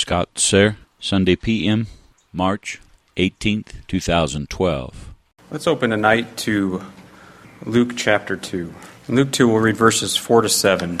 Scott Sayre, Sunday PM, March 18th, 2012. Let's open tonight to Luke chapter 2. In Luke 2, we'll read verses 4 to 7.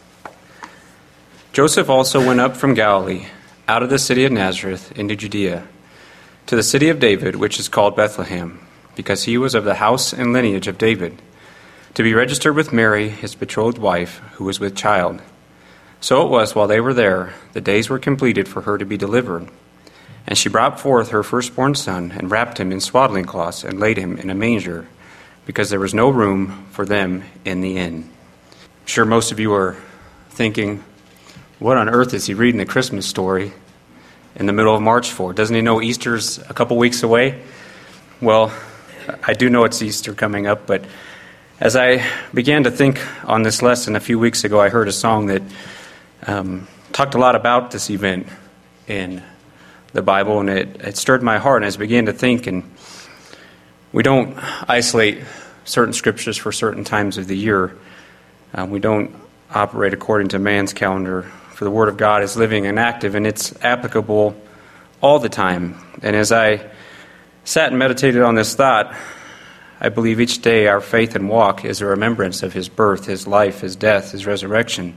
Joseph also went up from Galilee, out of the city of Nazareth, into Judea, to the city of David, which is called Bethlehem, because he was of the house and lineage of David, to be registered with Mary, his betrothed wife, who was with child. So it was, while they were there, the days were completed for her to be delivered. And she brought forth her firstborn son, and wrapped him in swaddling cloths, and laid him in a manger, because there was no room for them in the inn. I'm sure most of you are thinking, what on earth is he reading the Christmas story in the middle of March for? Doesn't he know Easter's a couple weeks away? Well, I do know it's Easter coming up, but as I began to think on this lesson a few weeks ago, I heard a song that talked a lot about this event in the Bible, and it stirred my heart, and as I began to think, and we don't isolate certain scriptures for certain times of the year. We don't operate according to man's calendar, for the Word of God is living and active, and it's applicable all the time. And as I sat and meditated on this thought, I believe each day our faith and walk is a remembrance of His birth, His life, His death, His resurrection.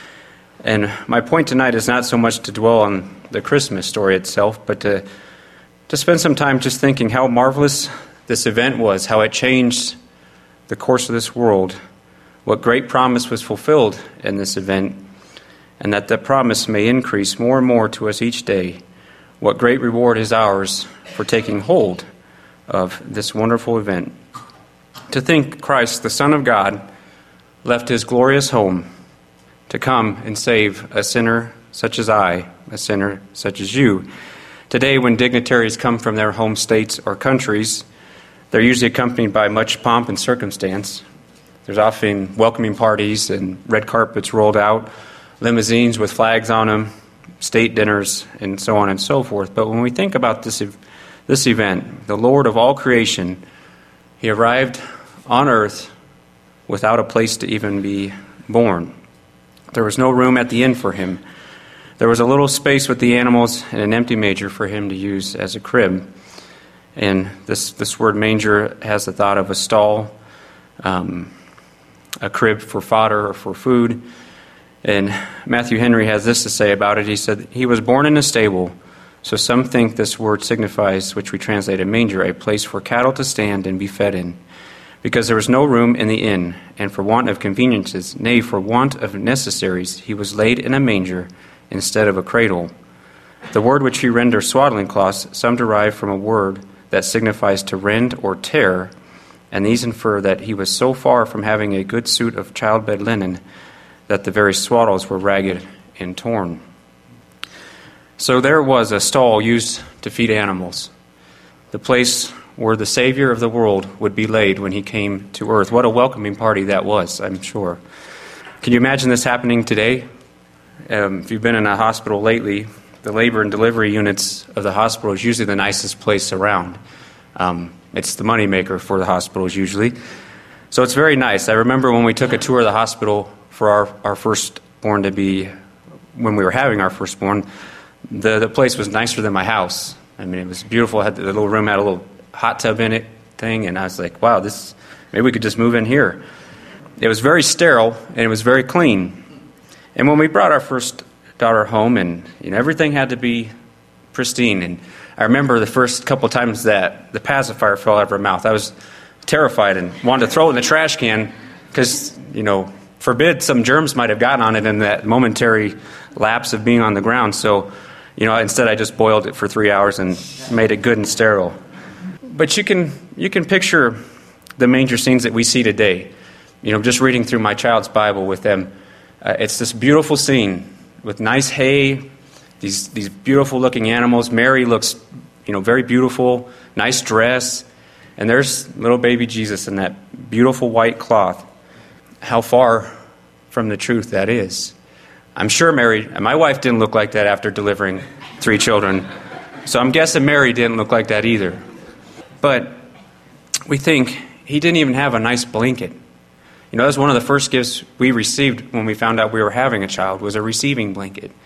And my point tonight is not so much to dwell on the Christmas story itself, but to spend some time just thinking how marvelous this event was, how it changed the course of this world, what great promise was fulfilled in this event, and that the promise may increase more and more to us each day, what great reward is ours for taking hold of this wonderful event. To think Christ, the Son of God, left His glorious home to come and save a sinner such as I, a sinner such as you. Today, when dignitaries come from their home states or countries, they're usually accompanied by much pomp and circumstance. There's often welcoming parties and red carpets rolled out, limousines with flags on them, state dinners, and so on and so forth. But when we think about this event, the Lord of all creation, He arrived on earth without a place to even be born. There was no room at the inn for Him. There was a little space with the animals and an empty manger for Him to use as a crib. And this word manger has the thought of a stall, a crib for fodder or for food. And Matthew Henry has this to say about it. He said, "He was born in a stable, so some think this word signifies, which we translate a manger, a place for cattle to stand and be fed in. Because there was no room in the inn, and for want of conveniences, nay, for want of necessaries, He was laid in a manger instead of a cradle. The word which we render swaddling cloths, some derive from a word that signifies to rend or tear, and these infer that He was so far from having a good suit of childbed linen that the very swaddles were ragged and torn." So there was a stall used to feed animals, the place where the Savior of the world would be laid when He came to earth. What a welcoming party that was, I'm sure. Can you imagine this happening today? If you've been in a hospital lately, the labor and delivery units of the hospital is usually the nicest place around. It's the moneymaker for the hospitals usually. So it's very nice. I remember when we took a tour of the hospital for our firstborn to be, when we were having our firstborn, the place was nicer than my house. I mean, it was beautiful. The little room had a little hot tub in it thing, and I was like, wow, maybe we could just move in here. It was very sterile, and it was very clean. And when we brought our first daughter home, and everything had to be pristine, and I remember the first couple of times that the pacifier fell out of her mouth, I was terrified and wanted to throw it in the trash can because, forbid some germs might have gotten on it in that momentary lapse of being on the ground. So, instead I just boiled it for 3 hours and made it good and sterile. But you can picture the manger scenes that we see today. Just reading through my child's Bible with them, it's this beautiful scene with nice hay, these beautiful looking animals. Mary looks, very beautiful, nice dress, and there's little baby Jesus in that beautiful white cloth. How far from the truth that is. I'm sure my wife didn't look like that after delivering 3 children, so I'm guessing Mary didn't look like that either. But we think He didn't even have a nice blanket. That was one of the first gifts we received when we found out we were having a child, was a receiving blanket.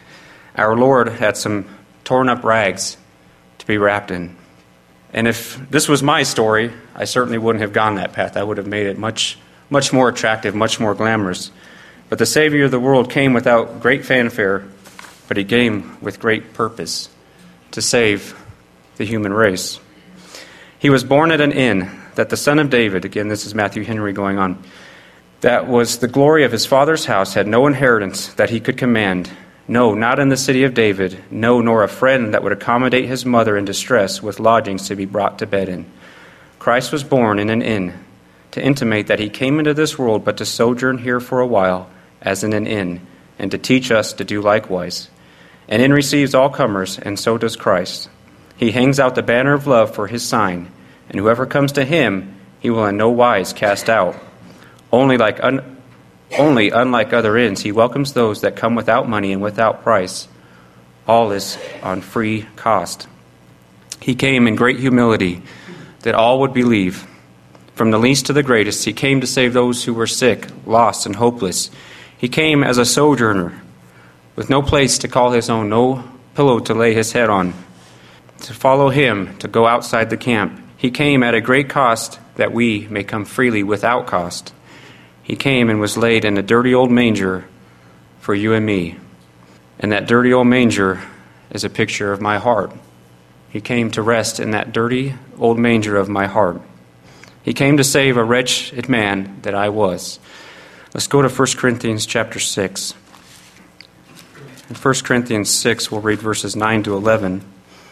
Our Lord had some torn up rags to be wrapped in. And if this was my story, I certainly wouldn't have gone that path. I would have made it much more attractive, much more glamorous. But the Savior of the world came without great fanfare, but he came with great purpose to save the human race. He was born at an inn, that the Son of David, again this is Matthew Henry going on, that was the glory of his father's house, had no inheritance that he could command, no, not in the city of David, no, nor a friend that would accommodate his mother in distress with lodgings to be brought to bed in. Christ was born in an inn, to intimate that he came into this world but to sojourn here for a while, as in an inn, and to teach us to do likewise. An inn receives all comers, and so does Christ. He hangs out the banner of love for his sign, and whoever comes to him, he will in no wise cast out. Only unlike other inns, he welcomes those that come without money and without price. All is on free cost. He came in great humility, that all would believe. From the least to the greatest, he came to save those who were sick, lost, and hopeless. He came as a sojourner, with no place to call his own, no pillow to lay his head on. To follow him, to go outside the camp. He came at a great cost, that we may come freely without cost. He came and was laid in a dirty old manger for you and me. And that dirty old manger is a picture of my heart. He came to rest in that dirty old manger of my heart. He came to save a wretched man that I was. Let's go to 1 Corinthians chapter 6. In 1 Corinthians 6, we'll read verses 9 to 11.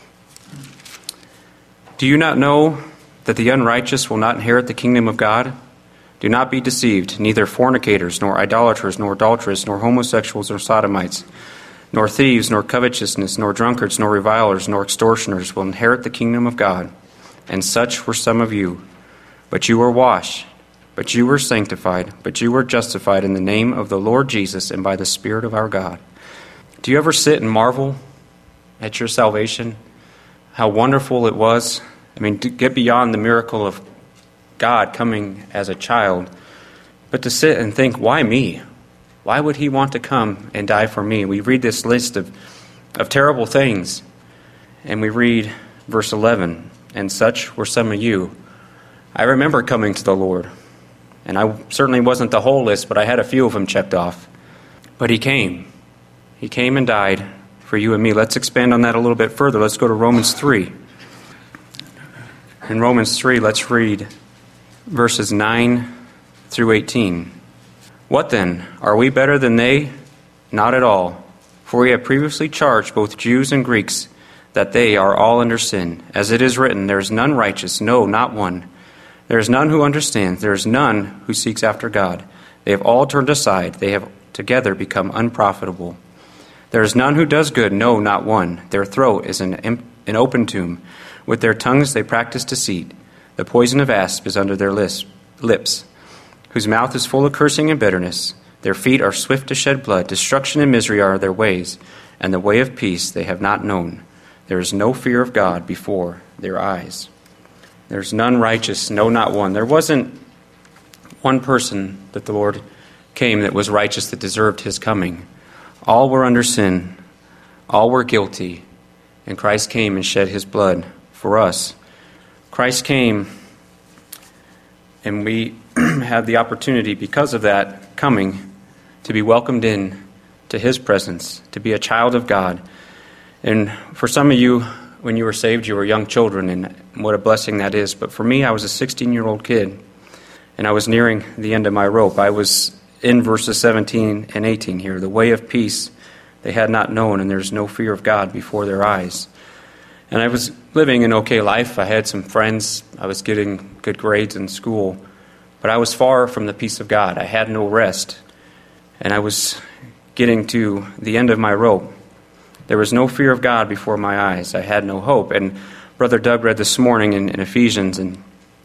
Do you not know that the unrighteous will not inherit the kingdom of God? Do not be deceived. Neither fornicators, nor idolaters, nor adulterers, nor homosexuals, nor sodomites, nor thieves, nor covetousness, nor drunkards, nor revilers, nor extortioners will inherit the kingdom of God. And such were some of you. But you were washed, but you were sanctified, but you were justified in the name of the Lord Jesus and by the Spirit of our God. Do you ever sit and marvel at your salvation? How wonderful it was? I mean, to get beyond the miracle of God coming as a child, but to sit and think, why me? Why would he want to come and die for me? We read this list of terrible things, and we read verse 11, and such were some of you. I remember coming to the Lord, and I certainly wasn't the whole list, but I had a few of them checked off. But he came. He came and died for you and me. Let's expand on that a little bit further. Let's go to Romans 3. In Romans 3, let's read verses 9 through 18. What then? Are we better than they? Not at all. For we have previously charged both Jews and Greeks that they are all under sin. As it is written, there is none righteous, no, not one. There is none who understands. There is none who seeks after God. They have all turned aside. They have together become unprofitable. There is none who does good, no, not one. Their throat is an open tomb. With their tongues they practice deceit. The poison of asp is under their lips, whose mouth is full of cursing and bitterness. Their feet are swift to shed blood. Destruction and misery are their ways, and the way of peace they have not known. There is no fear of God before their eyes. There's none righteous, no, not one. There wasn't one person that the Lord came that was righteous, that deserved his coming. All were under sin. All were guilty. And Christ came and shed his blood for us. Christ came, and we had the opportunity, because of that coming, to be welcomed in to his presence, to be a child of God. And for some of you, when you were saved, you were young children, and what a blessing that is. But for me, I was a 16-year-old kid, and I was nearing the end of my rope. I was in verses 17 and 18 here. The way of peace they had not known, and there's no fear of God before their eyes. And I was living an okay life. I had some friends. I was getting good grades in school. But I was far from the peace of God. I had no rest. And I was getting to the end of my rope. There was no fear of God before my eyes. I had no hope. And Brother Doug read this morning in Ephesians, and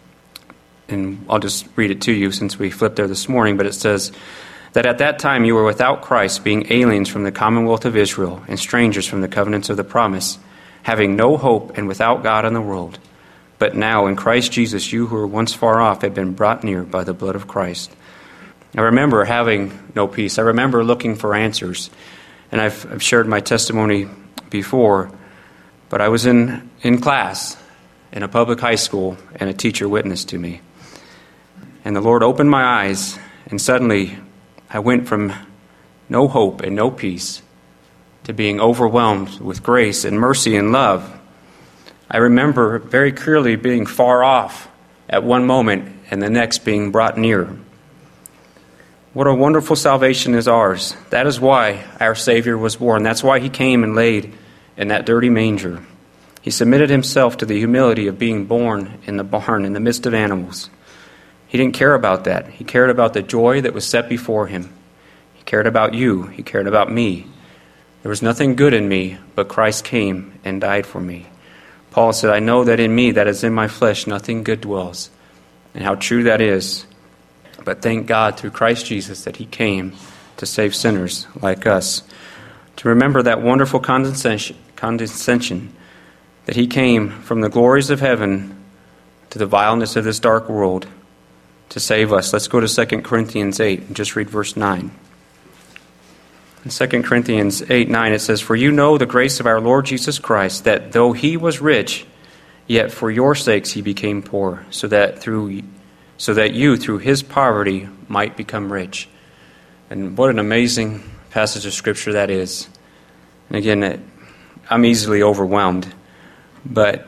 I'll just read it to you since we flipped there this morning, but it says that at that time you were without Christ, being aliens from the commonwealth of Israel and strangers from the covenants of the promise, having no hope and without God in the world. But now in Christ Jesus, you who were once far off have been brought near by the blood of Christ. I remember having no peace. I remember looking for answers. And I've shared my testimony before, but I was in class in a public high school, and a teacher witnessed to me. And the Lord opened my eyes, and suddenly I went from no hope and no peace to being overwhelmed with grace and mercy and love. I remember very clearly being far off at one moment and the next being brought near. What a wonderful salvation is ours. That is why our Savior was born. That's why he came and laid in that dirty manger. He submitted himself to the humility of being born in the barn in the midst of animals. He didn't care about that. He cared about the joy that was set before him. He cared about you. He cared about me. There was nothing good in me, but Christ came and died for me. Paul said, I know that in me, that is in my flesh, nothing good dwells. And how true that is. But thank God through Christ Jesus that he came to save sinners like us. To remember that wonderful condescension that he came from the glories of heaven to the vileness of this dark world to save us. Let's go to 2 Corinthians 8 and just read verse 9. In 2 Corinthians 8:9 it says, For you know the grace of our Lord Jesus Christ, that though he was rich, yet for your sakes he became poor, so that you through his poverty might become rich. And what an amazing passage of Scripture that is. And again, I'm easily overwhelmed, but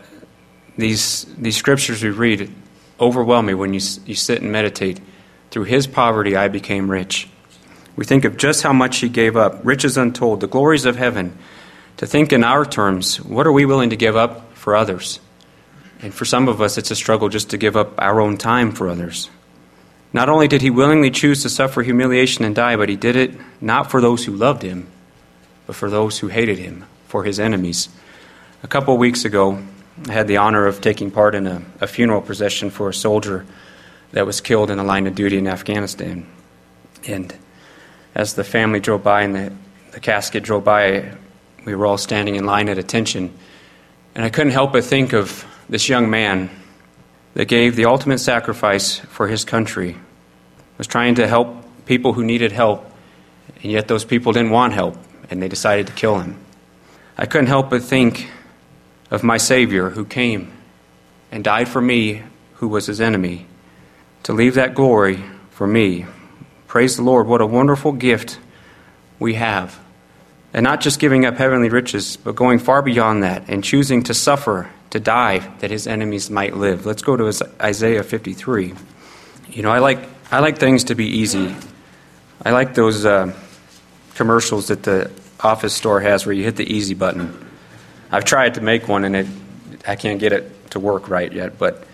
these Scriptures we read overwhelm me when you sit and meditate. Through his poverty I became rich. We think of just how much he gave up, riches untold, the glories of heaven. To think in our terms, what are we willing to give up for others? And for some of us, it's a struggle just to give up our own time for others. Not only did he willingly choose to suffer humiliation and die, but he did it not for those who loved him, but for those who hated him, for his enemies. A couple of weeks ago, I had the honor of taking part in a funeral procession for a soldier that was killed in the line of duty in Afghanistan. And as the family drove by and the casket drove by, we were all standing in line at attention. And I couldn't help but think of this young man that gave the ultimate sacrifice for his country, was trying to help people who needed help, and yet those people didn't want help, and they decided to kill him. I couldn't help but think of my Savior who came and died for me, who was his enemy, to leave that glory for me. Praise the Lord, what a wonderful gift we have. And not just giving up heavenly riches, but going far beyond that and choosing to suffer, to die, that his enemies might live. Let's go to Isaiah 53. You know, I like things to be easy. I like those commercials that the office store has where you hit the easy button. I've tried to make one, and I can't get it to work right yet. But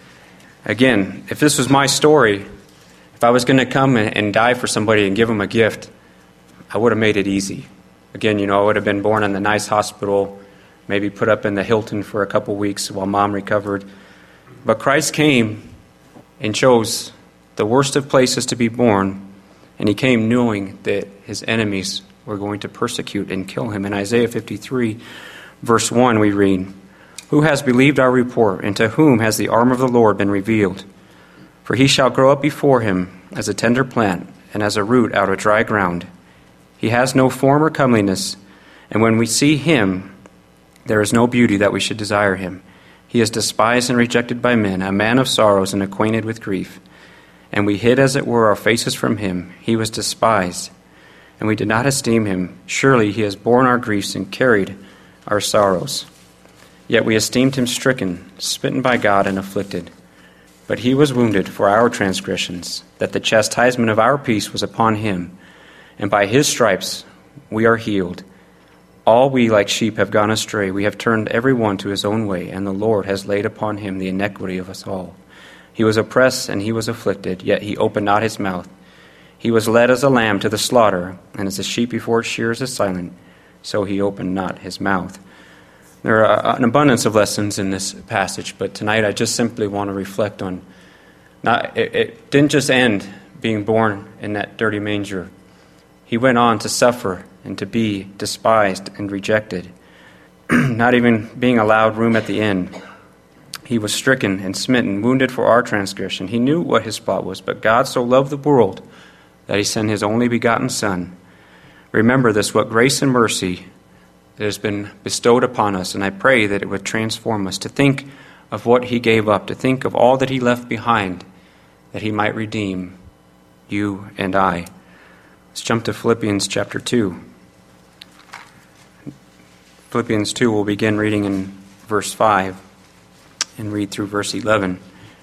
again, if this was my story, if I was going to come and die for somebody and give them a gift, I would have made it easy. Again, you know, I would have been born in the nice hospital, maybe put up in the Hilton for a couple weeks while Mom recovered. But Christ came and chose the worst of places to be born, and he came knowing that his enemies were going to persecute and kill him. In Isaiah 53, verse 1, we read, Who has believed our report, and to whom has the arm of the Lord been revealed? For he shall grow up before him as a tender plant, and as a root out of dry ground. He has no form or comeliness, and when we see him, there is no beauty that we should desire him. He is despised and rejected by men, a man of sorrows and acquainted with grief. And we hid, as it were, our faces from him. He was despised, and we did not esteem him. Surely he has borne our griefs and carried our sorrows. Yet we esteemed him stricken, smitten by God, and afflicted. But he was wounded for our transgressions, that the chastisement of our peace was upon him. And by his stripes we are healed. All we like sheep have gone astray. We have turned every one to his own way, and the Lord has laid upon him the iniquity of us all. He was oppressed and he was afflicted, yet he opened not his mouth. He was led as a lamb to the slaughter, and as a sheep before its shearers is silent, so he opened not his mouth. There are an abundance of lessons in this passage, but tonight I just simply want to reflect on, it didn't just end being born in that dirty manger. He went on to suffer and to be despised and rejected, not even being allowed room at the inn. He was stricken and smitten, wounded for our transgression. He knew what his plot was, but God so loved the world that he sent his only begotten Son, Remember this, what grace and mercy that has been bestowed upon us, and I pray that it would transform us to think of what he gave up, to think of all that he left behind, that he might redeem you and I. Let's jump to Philippians chapter 2. Philippians 2, we'll begin reading in verse 5 and read through verse 11.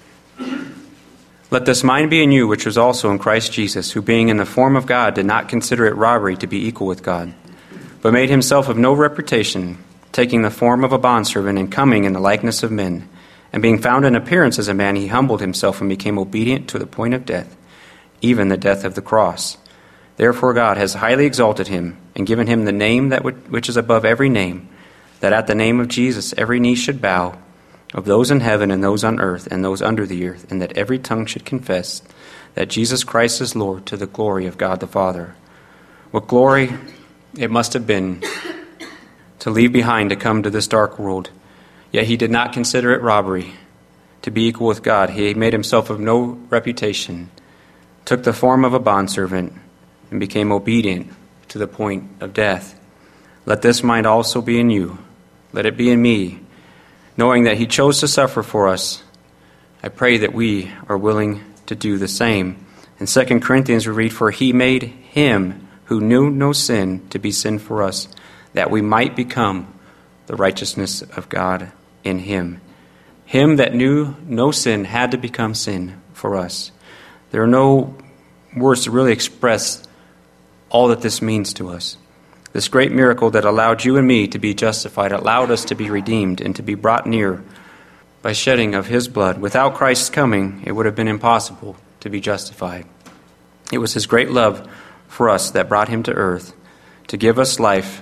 Let this mind be in you, which was also in Christ Jesus, who being in the form of God did not consider it robbery to be equal with God, but made himself of no reputation, taking the form of a bondservant and coming in the likeness of men. And being found in appearance as a man, he humbled himself and became obedient to the point of death, even the death of the cross. Therefore God has highly exalted him and given him the name which is above every name, that at the name of Jesus every knee should bow, of those in heaven and those on earth and those under the earth, and that every tongue should confess that Jesus Christ is Lord, to the glory of God the Father. What glory it must have been to leave behind to come to this dark world. Yet he did not consider it robbery to be equal with God. He made himself of no reputation, took the form of a bondservant, and became obedient to the point of death. Let this mind also be in you. Let it be in me. Knowing that he chose to suffer for us, I pray that we are willing to do the same. In 2 Corinthians we read, for he made him who knew no sin to be sin for us, that we might become the righteousness of God in him. Him that knew no sin had to become sin for us. There are no words to really express all that this means to us. This great miracle that allowed you and me to be justified, allowed us to be redeemed and to be brought near by shedding of his blood. Without Christ's coming, it would have been impossible to be justified. It was his great love for us that brought him to earth to give us life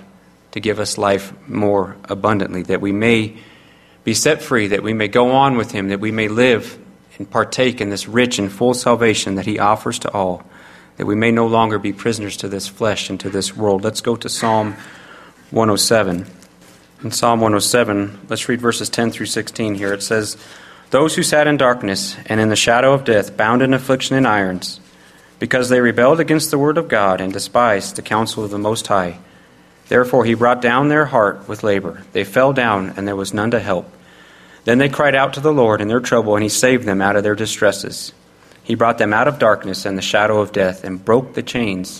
more abundantly, that we may be set free, that we may go on with him, that we may live and partake in this rich and full salvation that he offers to all, that we may no longer be prisoners to this flesh and to this world. Let's go to Psalm 107. In Psalm 107, let's read verses 10 through 16 here. It says, those who sat in darkness and in the shadow of death, bound in affliction and irons, because they rebelled against the word of God and despised the counsel of the Most High. Therefore he brought down their heart with labor. They fell down, and there was none to help. Then they cried out to the Lord in their trouble, and he saved them out of their distresses. He brought them out of darkness and the shadow of death, and broke their chains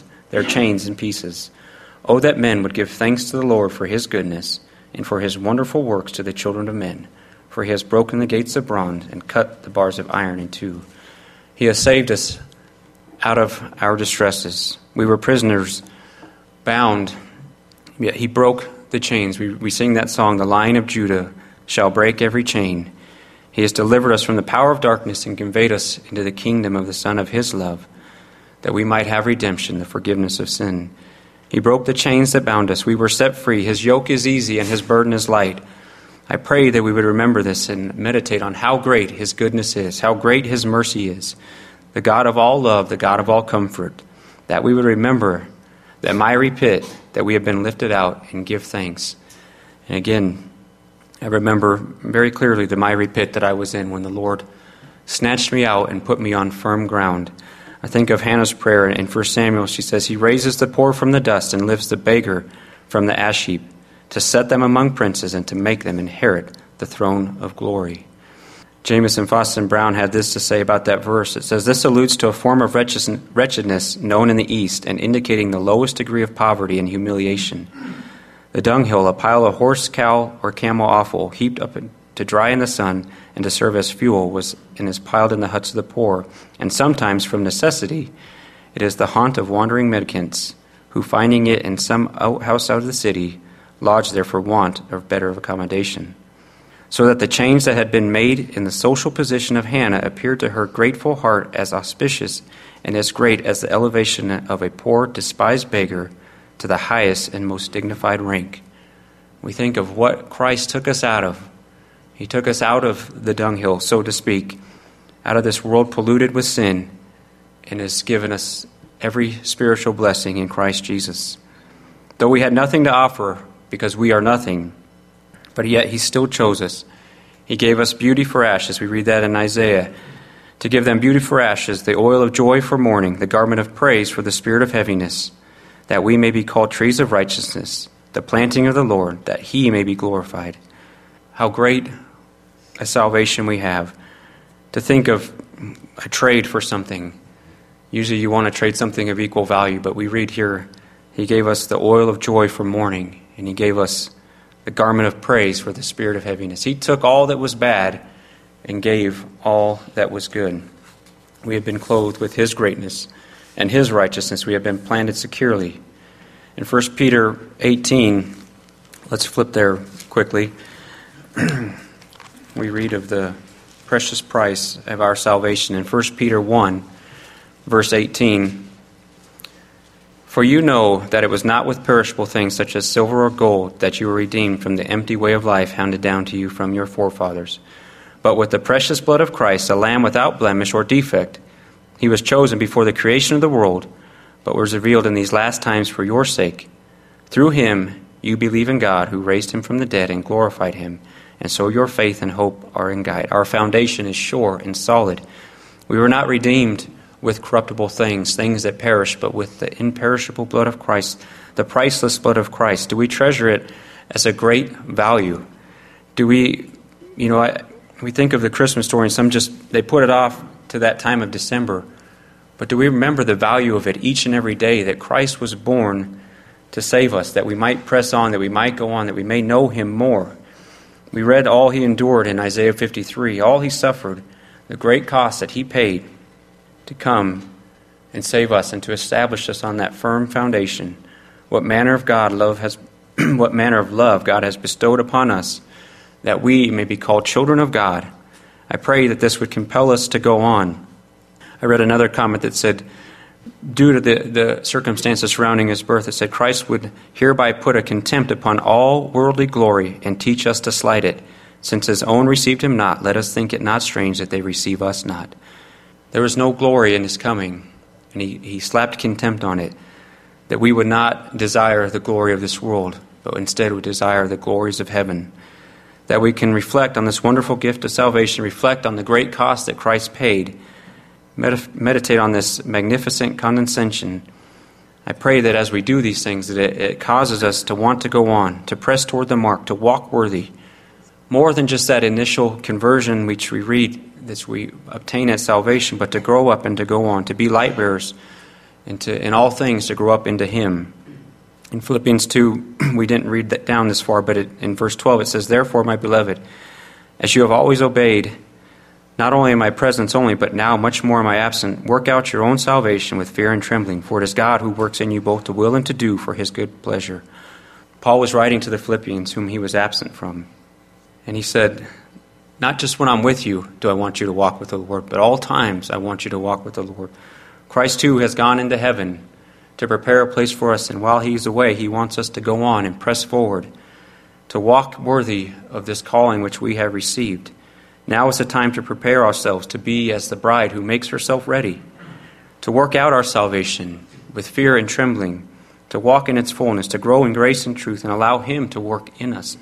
in pieces. Oh, that men would give thanks to the Lord for his goodness, and for his wonderful works to the children of men. For he has broken the gates of bronze, and cut the bars of iron in two. He has saved us out of our distresses. We were prisoners, bound, yet he broke the chains. We sing that song, the Lion of Judah shall break every chain. He has delivered us from the power of darkness and conveyed us into the kingdom of the Son of his love, that we might have redemption, the forgiveness of sin. He broke the chains that bound us. We were set free. His yoke is easy and his burden is light. I pray that we would remember this and meditate on how great his goodness is, how great his mercy is, the God of all love, the God of all comfort, that we would remember that miry pit, that we have been lifted out, and give thanks. And again, I remember very clearly the miry pit that I was in when the Lord snatched me out and put me on firm ground. I think of Hannah's prayer in 1 Samuel. She says, he raises the poor from the dust and lifts the beggar from the ash heap, to set them among princes and to make them inherit the throne of glory. Jamieson, Faustin, and Brown had this to say about that verse. It says, this alludes to a form of wretchedness known in the East and indicating the lowest degree of poverty and humiliation. The dunghill, a pile of horse, cow, or camel offal, heaped up to dry in the sun and to serve as fuel, was and is piled in the huts of the poor, and sometimes, from necessity, it is the haunt of wandering mendicants, who, finding it in some outhouse out of the city, lodge there for want of better accommodation. So that the change that had been made in the social position of Hannah appeared to her grateful heart as auspicious and as great as the elevation of a poor, despised beggar to the highest and most dignified rank. We think of what Christ took us out of. He took us out of the dunghill, so to speak, out of this world polluted with sin, and has given us every spiritual blessing in Christ Jesus. Though we had nothing to offer, because we are nothing, but yet he still chose us. He gave us beauty for ashes. We read that in Isaiah. To give them beauty for ashes, the oil of joy for mourning, the garment of praise for the spirit of heaviness, that we may be called trees of righteousness, the planting of the Lord, that he may be glorified. How great a salvation we have. To think of a trade for something. Usually you want to trade something of equal value, but we read here, he gave us the oil of joy for mourning, and he gave us the garment of praise for the spirit of heaviness. He took all that was bad and gave all that was good. We have been clothed with his greatness and his righteousness. We have been planted securely. In 1 Peter 18, let's flip there quickly. We read of the precious price of our salvation in 1 Peter 1, verse 18. For you know that it was not with perishable things such as silver or gold that you were redeemed from the empty way of life handed down to you from your forefathers, but with the precious blood of Christ, a lamb without blemish or defect. He was chosen before the creation of the world, but was revealed in these last times for your sake. Through him you believe in God, who raised him from the dead and glorified him, and so your faith and hope are in God. Our foundation is sure and solid. We were not redeemed with corruptible things that perish, but with the imperishable blood of Christ, the priceless blood of Christ. Do we treasure it as a great value? Do we, we think of the Christmas story, and some they put it off to that time of December. But do we remember the value of it each and every day, that Christ was born to save us, that we might press on, that we might go on, that we may know him more? We read all he endured in Isaiah 53, all he suffered, the great cost that he paid to come and save us and to establish us on that firm foundation. What manner of love God has bestowed upon us, that we may be called children of God. I pray that this would compel us to go on. I read another comment that said, due to the circumstances surrounding his birth, it said, Christ would hereby put a contempt upon all worldly glory and teach us to slight it. Since his own received him not, let us think it not strange that they receive us not. There was no glory in his coming, and he slapped contempt on it, that we would not desire the glory of this world, but instead would desire the glories of heaven. That we can reflect on this wonderful gift of salvation, reflect on the great cost that Christ paid, meditate on this magnificent condescension. I pray that as we do these things, that it causes us to want to go on, to press toward the mark, to walk worthy. More than just that initial conversion which we read, that we obtain at salvation, but to grow up and to go on, to be light bearers, and to, in all things, to grow up into him. In Philippians 2, we didn't read that down this far, but in verse 12 it says, Therefore, my beloved, as you have always obeyed, not only in my presence only, but now much more in my absence, work out your own salvation with fear and trembling, for it is God who works in you both to will and to do for his good pleasure. Paul was writing to the Philippians, whom he was absent from. And he said, not just when I'm with you do I want you to walk with the Lord, but all times I want you to walk with the Lord. Christ, too, has gone into heaven to prepare a place for us, and while he's away, he wants us to go on and press forward, to walk worthy of this calling which we have received. Now is the time to prepare ourselves to be as the bride who makes herself ready, to work out our salvation with fear and trembling, to walk in its fullness, to grow in grace and truth, and allow him to work in us.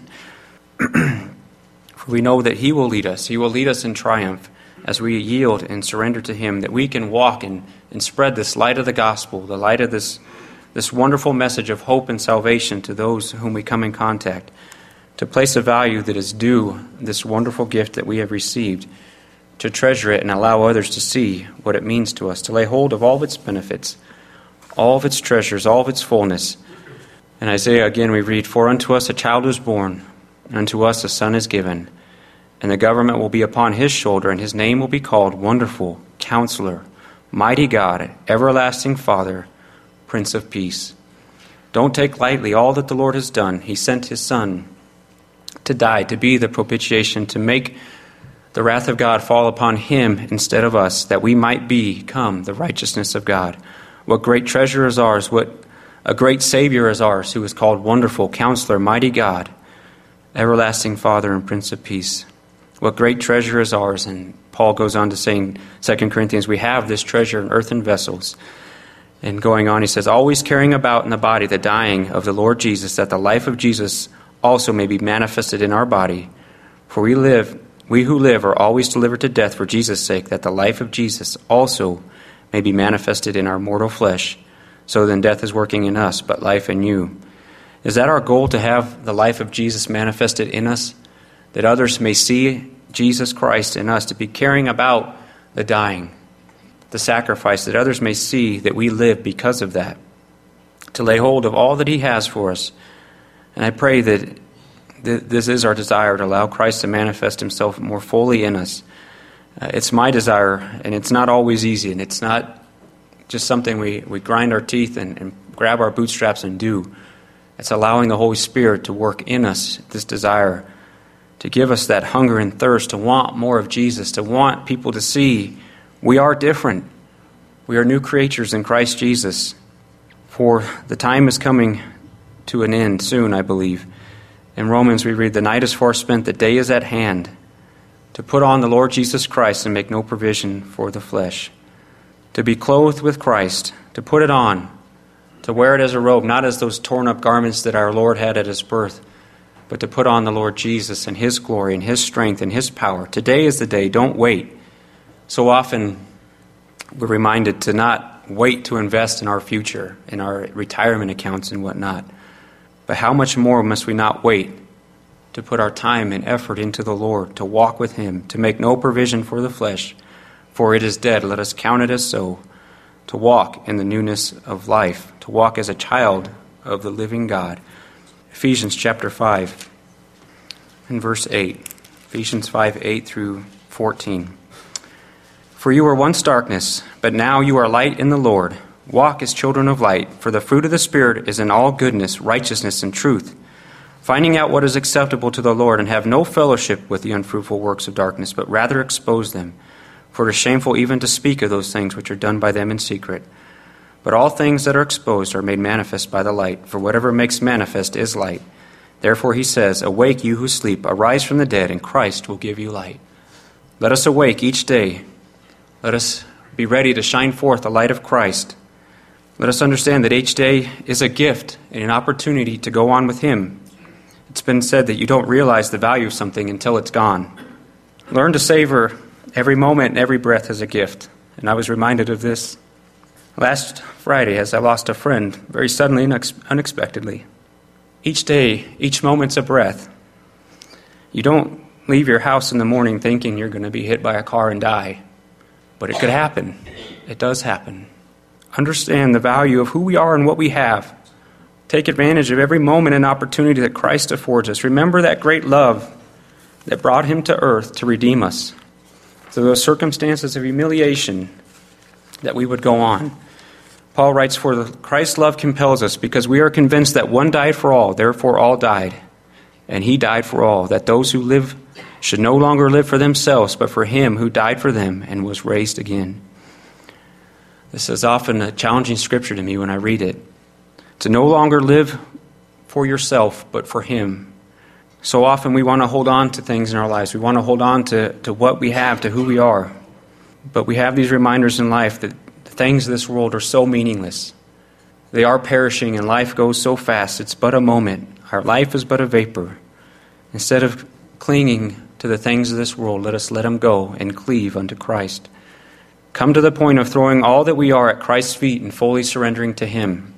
For we know that he will lead us. He will lead us in triumph as we yield and surrender to him, that we can walk and spread this light of the gospel, the light of this wonderful message of hope and salvation to those whom we come in contact, to place a value that is due this wonderful gift that we have received, to treasure it and allow others to see what it means to us, to lay hold of all of its benefits, all of its treasures, all of its fullness. In Isaiah, again, we read, For unto us a child is born, and unto us a son is given, and the government will be upon his shoulder, and his name will be called Wonderful, Counselor, Mighty God, Everlasting Father, Prince of Peace. Don't take lightly all that the Lord has done. He sent his Son to die, to be the propitiation, to make the wrath of God fall upon him instead of us, that we might become the righteousness of God. What great treasure is ours, what a great Savior is ours, who is called Wonderful, Counselor, Mighty God, Everlasting Father, and Prince of Peace. What great treasure is ours. And Paul goes on to say in 2 Corinthians, we have this treasure in earthen vessels. And going on, he says, always carrying about in the body the dying of the Lord Jesus, that the life of Jesus also may be manifested in our body. For we who live are always delivered to death for Jesus' sake, that the life of Jesus also may be manifested in our mortal flesh. So then death is working in us, but life in you. Is that our goal, to have the life of Jesus manifested in us, that others may see Jesus Christ in us, to be caring about the dying, the sacrifice, that others may see that we live because of that, to lay hold of all that he has for us? And I pray that this is our desire, to allow Christ to manifest himself more fully in us. It's my desire, and it's not always easy, and it's not just something we grind our teeth and grab our bootstraps and do. It's allowing the Holy Spirit to work in us this desire, to give us that hunger and thirst, to want more of Jesus, to want people to see we are different. We are new creatures in Christ Jesus. For the time is coming to an end soon, I believe. In Romans we read, "The night is far spent, the day is at hand. To put on the Lord Jesus Christ and make no provision for the flesh." To be clothed with Christ, to put it on, to wear it as a robe, not as those torn up garments that our Lord had at his birth, but to put on the Lord Jesus and his glory and his strength and his power. Today is the day. Don't wait. So often we're reminded to not wait to invest in our future, in our retirement accounts and whatnot. But how much more must we not wait to put our time and effort into the Lord, to walk with him, to make no provision for the flesh, for it is dead. Let us count it as so, to walk in the newness of life, to walk as a child of the living God. Ephesians chapter 5 and verse 8. Ephesians 5, 8 through 14. "For you were once darkness, but now you are light in the Lord. Walk as children of light, for the fruit of the Spirit is in all goodness, righteousness, and truth, finding out what is acceptable to the Lord, and have no fellowship with the unfruitful works of darkness, but rather expose them. For it is shameful even to speak of those things which are done by them in secret. But all things that are exposed are made manifest by the light, for whatever makes manifest is light. Therefore he says, 'Awake, you who sleep, arise from the dead, and Christ will give you light.'" Let us awake each day. Let us be ready to shine forth the light of Christ. Let us understand that each day is a gift and an opportunity to go on with him. It's been said that you don't realize the value of something until it's gone. Learn to savor every moment and every breath as a gift. And I was reminded of this last Friday as I lost a friend very suddenly and unexpectedly. Each day, each moment's a breath. You don't leave your house in the morning thinking you're going to be hit by a car and die. But it could happen. It does happen. Understand the value of who we are and what we have. Take advantage of every moment and opportunity that Christ affords us. Remember that great love that brought him to earth to redeem us. Through those circumstances of humiliation, that we would go on. Paul writes, "For Christ's love compels us, because we are convinced that one died for all, therefore all died. And he died for all, that those who live should no longer live for themselves, but for him who died for them and was raised again." This is often a challenging scripture to me when I read it. To no longer live for yourself, but for him. So often we want to hold on to things in our lives. We want to hold on to what we have, to who we are. But we have these reminders in life that the things of this world are so meaningless. They are perishing and life goes so fast. It's but a moment. Our life is but a vapor. Instead of clinging to the things of this world, let us let them go and cleave unto Christ. Come to the point of throwing all that we are at Christ's feet and fully surrendering to him.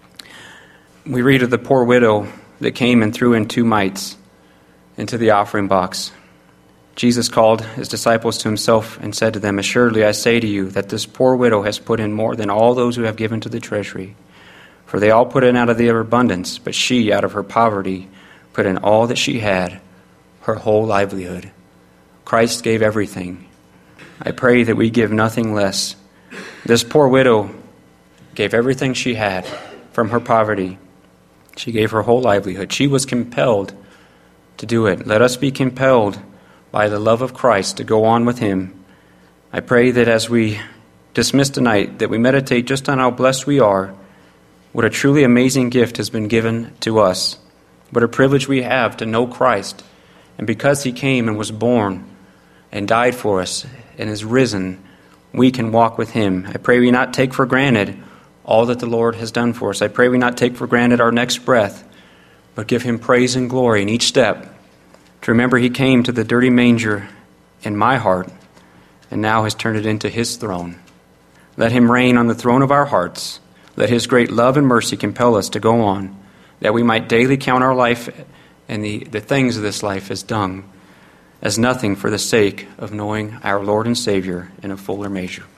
We read of the poor widow that came and threw in 2 mites into the offering box. Jesus called his disciples to himself and said to them, "Assuredly I say to you that this poor widow has put in more than all those who have given to the treasury. For they all put in out of their abundance, but she, out of her poverty, put in all that she had, her whole livelihood." Christ gave everything. I pray that we give nothing less. This poor widow gave everything she had from her poverty. She gave her whole livelihood. She was compelled to do it. Let us be compelled by the love of Christ to go on with him. I pray that as we dismiss tonight, that we meditate just on how blessed we are, what a truly amazing gift has been given to us, what a privilege we have to know Christ. And because he came and was born and died for us and is risen, we can walk with him. I pray we not take for granted all that the Lord has done for us. I pray we not take for granted our next breath, but give him praise and glory in each step. To remember he came to the dirty manger in my heart and now has turned it into his throne. Let him reign on the throne of our hearts. Let his great love and mercy compel us to go on, that we might daily count our life and the things of this life as dung, as nothing for the sake of knowing our Lord and Savior in a fuller measure.